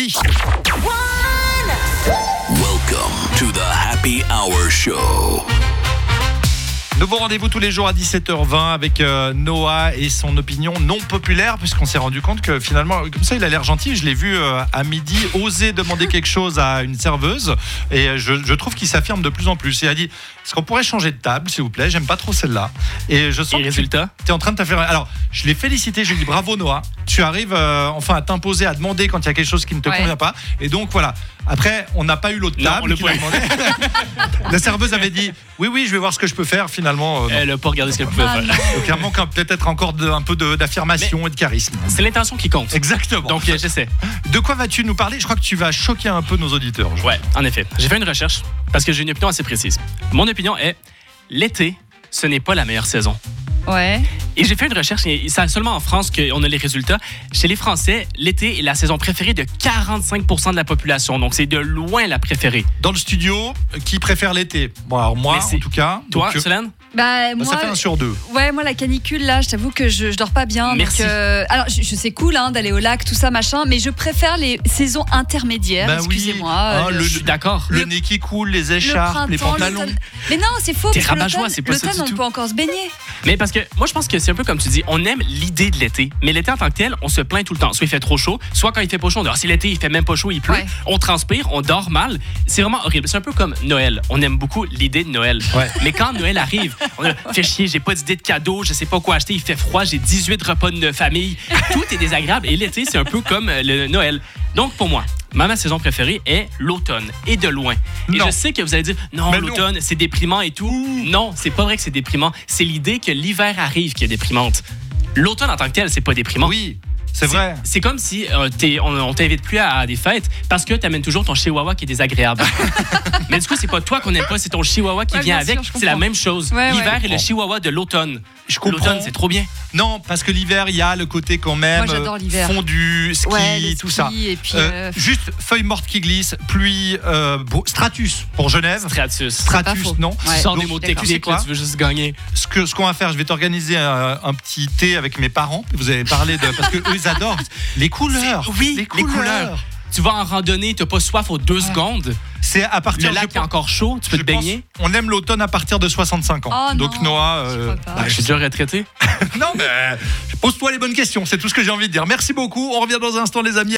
Charlie. Welcome to the Happy Hour Show. Nouveau rendez-vous tous les jours à 17h20 avec Noah et son opinion non populaire, puisqu'on s'est rendu compte que finalement, comme ça, il a l'air gentil. Je l'ai vu à midi oser demander quelque chose à une serveuse et je trouve qu'il s'affirme de plus en plus. Il a dit, est-ce qu'on pourrait changer de table, s'il vous plaît? J'aime pas trop celle-là. Et je sens que résultat, tu es en train de t'affirmer. Alors, je l'ai félicité, je lui ai dit bravo Noah. Tu arrives enfin à t'imposer, à demander quand il y a quelque chose qui ne te convient pas. Et donc voilà. Après, on n'a pas eu l'autre table. Non, La serveuse avait dit oui, je vais voir ce que je peux faire. Finalement, elle n'a pas regardé ce qu'elle pouvait faire. Donc, il manque peut-être encore un peu d'affirmation et de charisme. C'est l'intention qui compte. Exactement. Donc j'essaie. De quoi vas-tu nous parler? Je crois que tu vas choquer un peu nos auditeurs. Ouais, en effet. J'ai fait une recherche parce que j'ai une opinion assez précise. Mon opinion est l'été, ce n'est pas la meilleure saison. Ouais. Et j'ai fait une recherche, et c'est seulement en France qu'on a les résultats. Chez les Français, l'été est la saison préférée de 45% de la population. Donc, c'est de loin la préférée. Dans le studio, qui préfère l'été? Bon, alors moi, en tout cas. Toi, Solène? Moi, ça fait 1 sur 2. Ouais, moi, la canicule, là, je t'avoue que je dors pas bien. Merci. Donc, alors, je sais cool d'aller au lac, tout ça, machin, mais je préfère les saisons intermédiaires. Excusez-moi. Je suis d'accord. Le nez qui coule, les écharpes, les pantalons. Mais non, c'est faux. T'es rabat-joie, c'est pas ça du tout. L'automne, on peut encore se baigner. Mais parce que moi, je pense que c'est un peu comme tu dis, on aime l'idée de l'été. Mais l'été en tant que tel, on se plaint tout le temps. Soit il fait trop chaud, soit quand il fait pas chaud, on dit c'est l'été, il fait même pas chaud, il pleut. Ouais. On transpire, on dort mal. C'est vraiment horrible. C'est un peu comme Noël. On aime beaucoup l'idée de Noël. Ouais. Mais quand Noël arrive, on a fait chier, j'ai pas d'idée de cadeau, je sais pas quoi acheter, il fait froid, j'ai 18 repas de famille. Tout est désagréable. Et l'été, c'est un peu comme le Noël. Donc, pour moi, ma saison préférée est l'automne, et de loin. Et je sais que vous allez dire, non, mais l'automne, c'est déprimant et tout. Non, c'est pas vrai que c'est déprimant. C'est l'idée que l'hiver arrive qui est déprimante. L'automne en tant que tel, c'est pas déprimant. Oui. C'est vrai. C'est comme si on t'invite plus à des fêtes parce que t'amènes toujours ton chihuahua qui est désagréable. Mais du coup, c'est pas toi qu'on aime pas, c'est ton chihuahua qui vient avec. C'est la même chose. L'hiver et le chihuahua de l'automne. Je comprends. L'automne, c'est trop bien. Non, parce que l'hiver, il y a le côté quand même fondu, ski, tout ça. Et puis juste feuilles mortes qui glissent, pluie, stratus pour Genève. Stratus, non. Tu sors des mots techniques, tu veux juste gagner. Ce qu'on va faire, je vais t'organiser un petit thé avec mes parents. Vous avez parlé de... Parce qu'eux, ils adorent les couleurs. Oui, les couleurs. Tu vas en randonnée, t'as pas soif aux 2 secondes. C'est à partir le lac est encore chaud, tu peux te baigner. On aime l'automne à partir de 65 ans. Oh donc non, Noah, je suis déjà retraité. Non mais pose-toi les bonnes questions, c'est tout ce que j'ai envie de dire. Merci beaucoup, on revient dans un instant les amis.